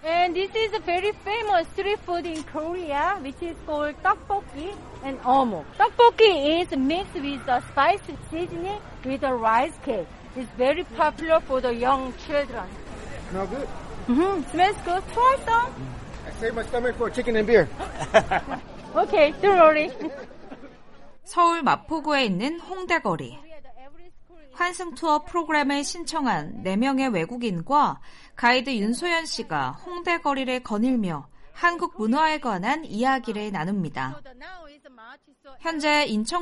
And this is a very famous street food in Korea, which is called tteokbokki and omu. Tteokbokki is mixed with the spicy seasoning with a rice cake. It's very popular for the young children. Smell good? Smells good. Try some. I saved my stomach for chicken and beer. Okay, don't worry. 서울 마포구에 있는 홍대거리. 환승 투어 프로그램을 신청한 4명의 외국인과 가이드 윤소연 씨가 홍대거리를 거닐며 한국 문화에 관한 이야기를 나눕니다. 현재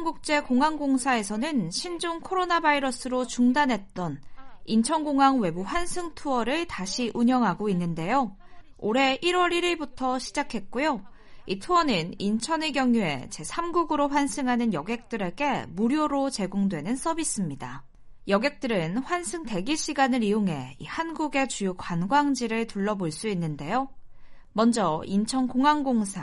인천국제공항공사에서는 신종 코로나 바이러스로 중단했던 인천공항 외부 환승 투어를 다시 운영하고 있는데요. 올해 1월 1일부터 시작했고요. 이 투어는 인천을 경유해 제3국으로 환승하는 여객들에게 무료로 제공되는 서비스입니다. 여객들은 환승 대기 시간을 이용해 이 한국의 주요 관광지를 둘러볼 수 있는데요. 먼저 인천공항공사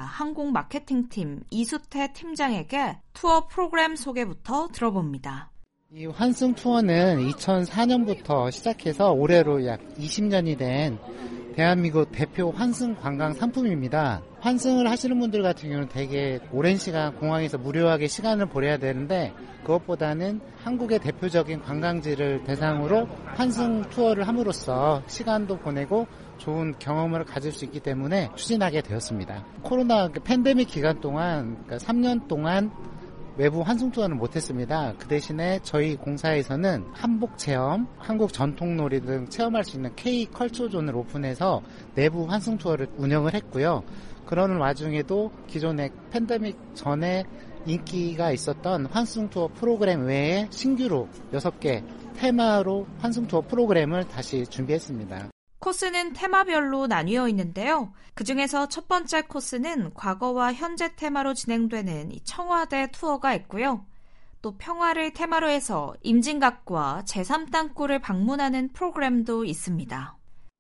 항공마케팅팀 이수태 팀장에게 투어 프로그램 소개부터 들어봅니다. 이 환승 투어는 2004년부터 시작해서 올해로 약 20년이 된 대한민국 대표 환승 관광 상품입니다. 환승을 하시는 분들 같은 경우는 되게 오랜 시간 공항에서 무료하게 시간을 보내야 되는데 그것보다는 한국의 대표적인 관광지를 대상으로 환승 투어를 함으로써 시간도 보내고 좋은 경험을 가질 수 있기 때문에 추진하게 되었습니다. 코로나 팬데믹 기간 동안, 그러니까 3년 동안 외부 환승 투어는 못했습니다. 그 대신에 저희 공사에서는 한복 체험, 한국 전통놀이 등 체험할 수 있는 K-컬처존을 오픈해서 내부 환승 투어를 운영을 했고요. 그러는 와중에도 기존의 팬데믹 전에 인기가 있었던 환승 투어 프로그램 외에 신규로 6개 테마로 환승 투어 프로그램을 다시 준비했습니다. 코스는 테마별로 나뉘어 있는데요. 그중에서 첫 번째 코스는 과거와 현재 테마로 진행되는 청와대 투어가 있고요. 또 평화를 테마로 해서 임진각과 제3땅굴을 방문하는 프로그램도 있습니다.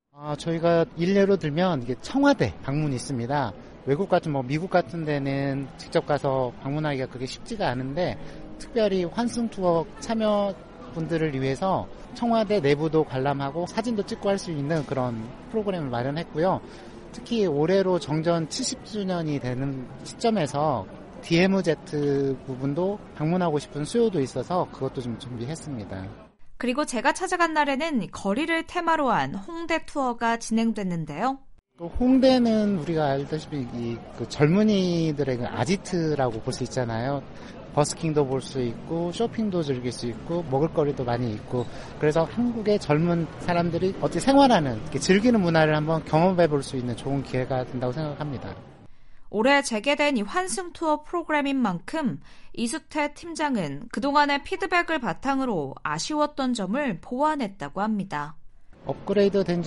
저희가 일례로 들면 이게 청와대 방문이 있습니다. 외국 같은 미국 같은 데는 직접 가서 방문하기가 그게 쉽지가 않은데 특별히 환승 투어 참여 분들을 위해서 청와대 내부도 관람하고 사진도 찍고 할 수 있는 그런 프로그램을 마련했고요. 특히 올해로 정전 70주년이 되는 시점에서 DMZ 부분도 방문하고 싶은 수요도 있어서 그것도 좀 준비했습니다. 그리고 제가 찾아간 날에는 거리를 테마로 한 홍대 투어가 진행됐는데요. 홍대는 우리가 알다시피 젊은이들의 아지트라고 볼 수 있잖아요. 버스킹도 볼 수 있고 쇼핑도 즐길 수 있고 먹을거리도 많이 있고 그래서 한국의 젊은 사람들이 어떻게 생활하는 즐기는 문화를 한번 경험해 볼 수 있는 좋은 기회가 된다고 생각합니다. 올해 재개된 이 환승 투어 프로그램인 만큼 이수태 팀장은 그동안의 피드백을 바탕으로 아쉬웠던 점을 보완했다고 합니다. 업그레이드 된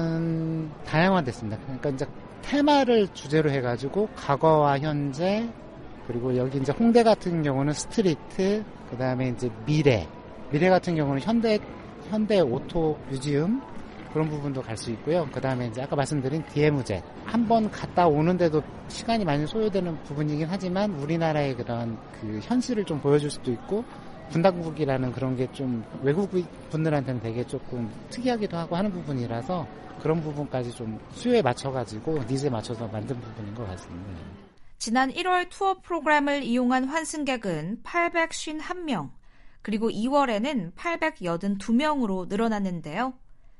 점은 다양화됐습니다. 그러니까 이제 테마를 주제로 해가지고 과거와 현재 그리고 여기 이제 홍대 같은 경우는 스트리트, 그 다음에 이제 미래 같은 경우는 현대 오토 뮤지엄 그런 부분도 갈 수 있고요. 그 다음에 이제 아까 말씀드린 DMZ 한번 갔다 오는데도 시간이 많이 소요되는 부분이긴 하지만 우리나라의 그런 그 현실을 좀 보여줄 수도 있고 분당국이라는 그런 게 좀 외국 분들한테는 되게 조금 특이하기도 하고 하는 부분이라서 그런 부분까지 좀 수요에 맞춰가지고 니즈에 맞춰서 만든 부분인 것 같습니다. 지난 1월 투어 프로그램을 이용한 환승객은 851명, 그리고 2월에는 882명으로 늘어났는데요.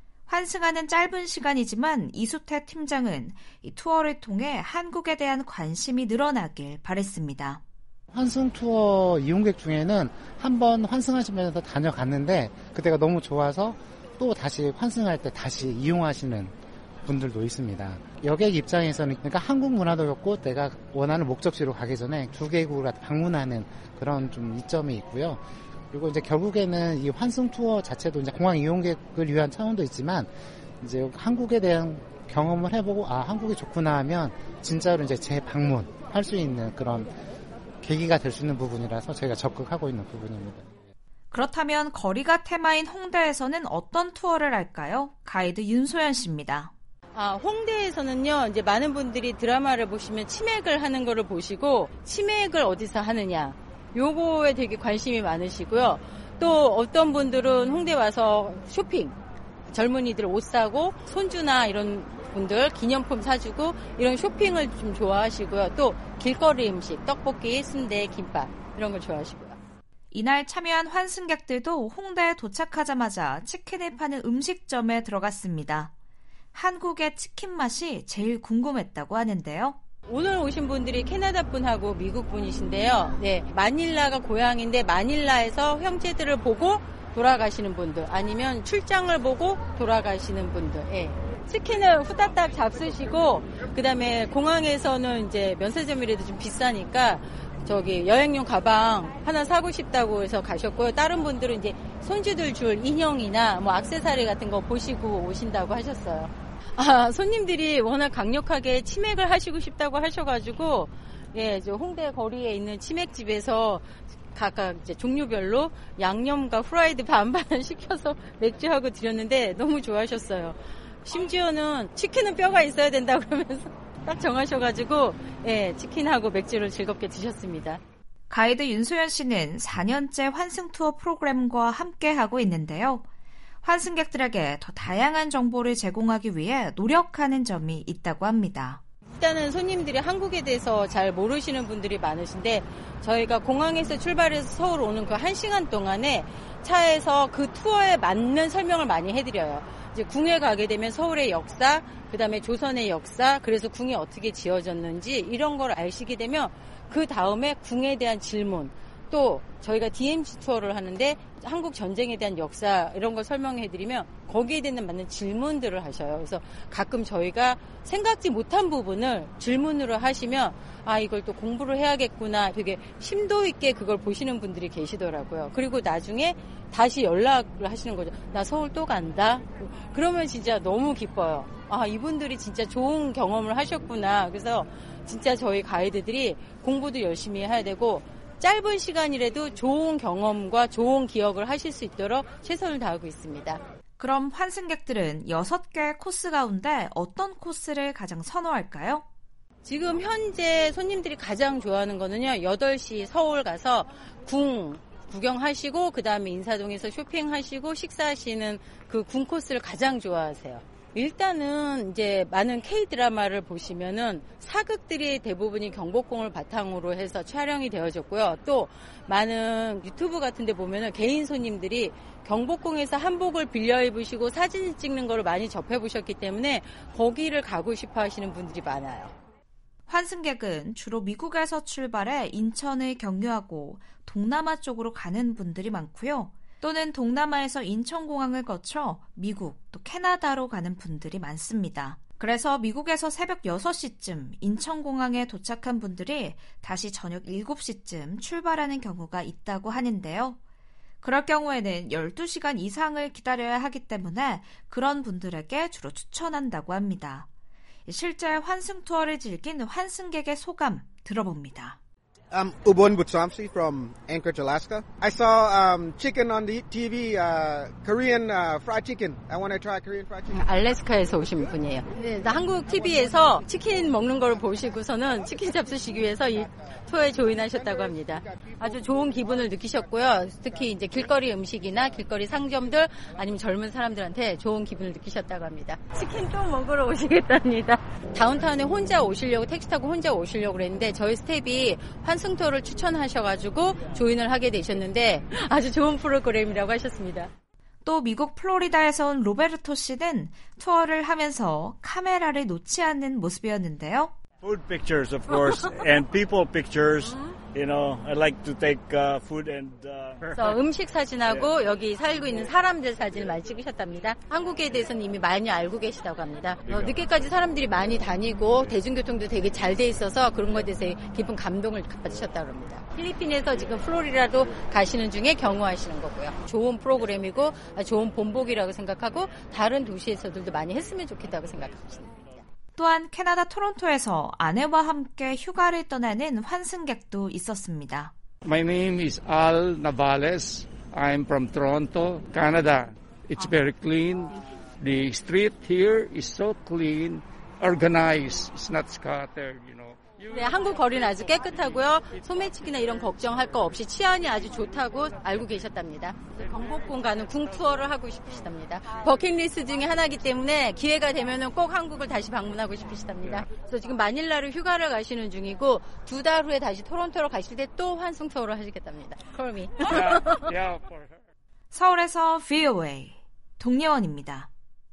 환승하는 짧은 시간이지만 이수태 팀장은 이 투어를 통해 한국에 대한 관심이 늘어나길 바랬습니다. 환승 투어 이용객 중에는 한번 환승하시면서 다녀갔는데 그때가 너무 좋아서 또 다시 환승할 때 다시 이용하시는 분들도 있습니다. 여객 입장에서는 그러니까 한국 문화도 좋고 내가 원하는 목적지로 가기 전에 두 개국을 방문하는 그런 좀 이점이 있고요. 그리고 이제 결국에는 이 환승 투어 자체도 이제 공항 이용객을 위한 차원도 있지만 이제 한국에 대한 경험을 해보고 한국이 좋구나 하면 진짜로 이제 재방문할 수 있는 그런 계기가 될 수 있는 부분이라서 저희가 적극하고 있는 부분입니다. 그렇다면 거리가 테마인 홍대에서는 어떤 투어를 할까요? 가이드 윤소연 씨입니다. 홍대에서는요, 이제 많은 분들이 드라마를 보시면 치맥을 하는 거를 보시고, 치맥을 어디서 하느냐, 요거에 되게 관심이 많으시고요. 또 어떤 분들은 홍대 와서 쇼핑, 젊은이들 옷 사고, 손주나 이런 분들 기념품 사주고 이런 쇼핑을 좀 좋아하시고요. 또 길거리 음식, 떡볶이, 순대, 김밥 이런 걸 좋아하시고요. 이날 참여한 환승객들도 홍대에 도착하자마자 치킨을 파는 음식점에 들어갔습니다. 한국의 치킨 맛이 제일 궁금했다고 하는데요. 오늘 오신 분들이 캐나다 분하고 미국 분이신데요. 네, 마닐라가 고향인데 마닐라에서 형제들을 보고 돌아가시는 분들, 아니면 출장을 보고 돌아가시는 분들. 예. 치킨을 후다닥 잡수시고 그다음에 공항에서는 이제 면세점이라도 좀 비싸니까 저기 여행용 가방 하나 사고 싶다고 해서 가셨고요. 다른 분들은 이제 손주들 줄 인형이나 뭐 액세서리 같은 거 보시고 오신다고 하셨어요. 손님들이 워낙 강력하게 치맥을 하시고 싶다고 하셔가지고 예, 저 홍대 거리에 있는 치맥집에서 각각 이제 종류별로 양념과 후라이드 반반을 시켜서 맥주하고 드렸는데 너무 좋아하셨어요. 심지어는 치킨은 뼈가 있어야 된다 그러면서 딱 정하셔가지고 예, 치킨하고 맥주를 즐겁게 드셨습니다. 가이드 윤소연 씨는 4년째 환승 투어 프로그램과 함께하고 있는데요. 환승객들에게 더 다양한 정보를 제공하기 위해 노력하는 점이 있다고 합니다. 일단은 손님들이 한국에 대해서 잘 모르시는 분들이 많으신데 저희가 공항에서 출발해서 서울 오는 그 1시간 동안에 차에서 그 투어에 맞는 설명을 많이 해드려요. 이제 궁에 가게 되면 서울의 역사, 그다음에 조선의 역사, 그래서 궁이 어떻게 지어졌는지 이런 걸 아시게 되면 그 다음에 궁에 대한 질문, 또 저희가 DMZ 투어를 하는데 한국 전쟁에 대한 역사 이런 걸 설명해드리면 거기에 대한 맞는 질문들을 하셔요. 그래서 가끔 저희가 생각지 못한 부분을 질문으로 하시면 아 이걸 또 공부를 해야겠구나 되게 심도 있게 그걸 보시는 분들이 계시더라고요. 그리고 나중에 다시 연락을 하시는 거죠. 나 서울 또 간다. 그러면 진짜 너무 기뻐요. 아 이분들이 진짜 좋은 경험을 하셨구나. 그래서 진짜 저희 가이드들이 공부도 열심히 해야 되고 짧은 시간이라도 좋은 경험과 좋은 기억을 하실 수 있도록 최선을 다하고 있습니다. 그럼 환승객들은 6개 코스 가운데 어떤 코스를 가장 선호할까요? 지금 현재 손님들이 가장 좋아하는 거는요. 8시 서울 가서 궁 구경하시고 그다음에 인사동에서 쇼핑하시고 식사하시는 그 궁 코스를 가장 좋아하세요. 일단은 이제 많은 K-드라마를 보시면은 사극들이 대부분이 경복궁을 바탕으로 해서 촬영이 되어졌고요. 또 많은 유튜브 같은 데 보면은 개인 손님들이 경복궁에서 한복을 빌려 입으시고 사진 찍는 걸 많이 접해보셨기 때문에 거기를 가고 싶어 하시는 분들이 많아요. 환승객은 주로 미국에서 출발해 인천을 경유하고 동남아 쪽으로 가는 분들이 많고요. 또는 동남아에서 인천공항을 거쳐 미국 또 캐나다로 가는 분들이 많습니다. 그래서 미국에서 새벽 6시쯤 인천공항에 도착한 분들이 다시 저녁 7시쯤 출발하는 경우가 있다고 하는데요. 그럴 경우에는 12시간 이상을 기다려야 하기 때문에 그런 분들에게 주로 추천한다고 합니다. 실제 환승 투어를 즐긴 환승객의 소감 들어봅니다. I'm Ubon Butsamsi from Anchorage, Alaska. I saw chicken on the TV, Korean fried chicken. I want to try Korean fried chicken. 알래스카에서 오신 분이에요. 네, 한국 TV에서 치킨 먹는 걸 보시고서는 치킨 잡수시기 위해서 이 투어에 조인하셨다고 합니다. 아주 좋은 기분을 느끼셨고요. 특히 이제 길거리 음식이나 길거리 상점들 아니면 젊은 사람들한테 좋은 기분을 느끼셨다고 합니다. 치킨 또 먹으러 오시겠답니다. 다운타운에 혼자 오시려고 택시 타고 혼자 오시려고 그랬는데 저희 스텝이 환승 투어를 추천하셔가지고 조인을 하게 되셨는데 아주 좋은 프로그램이라고 하셨습니다. 또 미국 플로리다에서 온 로베르토 씨는 투어를 하면서 카메라를 놓지 않는 모습이었는데요. Food pictures, of course, and people pictures. You know, I like to take food and. 그래서 음식 사진하고 여기 살고 있는 사람들 사진을 많이 찍으셨답니다. 한국에 대해서는 이미 많이 알고 계시다고 합니다. 늦게까지 사람들이 많이 다니고 대중교통도 되게 잘 돼 있어서 그런 것에 대해서 깊은 감동을 받으셨다고 합니다. 필리핀에서 지금 플로리다도 가시는 중에 경유하시는 거고요. 좋은 프로그램이고 좋은 본보기라고 생각하고 다른 도시에서들도 많이 했으면 좋겠다고 생각합니다. 또한 캐나다 토론토에서 아내와 함께 휴가를 떠나는 환승객도 있었습니다. My name is Al Navales. I'm from Toronto, Canada. It's very clean. The street here is so clean, organized. It's not scattered, you know. 네, 한국 거리는 아주 깨끗하고요. 소매치기나 이런 걱정할 거 없이 치안이 아주 좋다고 알고 계셨답니다. 경복궁 가는 궁 투어를 하고 싶으시답니다. 버킷리스트 중에 하나이기 때문에 기회가 되면 꼭 한국을 다시 방문하고 싶으시답니다. 그래서 지금 마닐라로 휴가를 가시는 중이고 2달 후에 다시 토론토로 가실 때 또 환승 투어를 하시겠답니다. Call me. Yeah, for her. 서울에서 VOA 동예원입니다.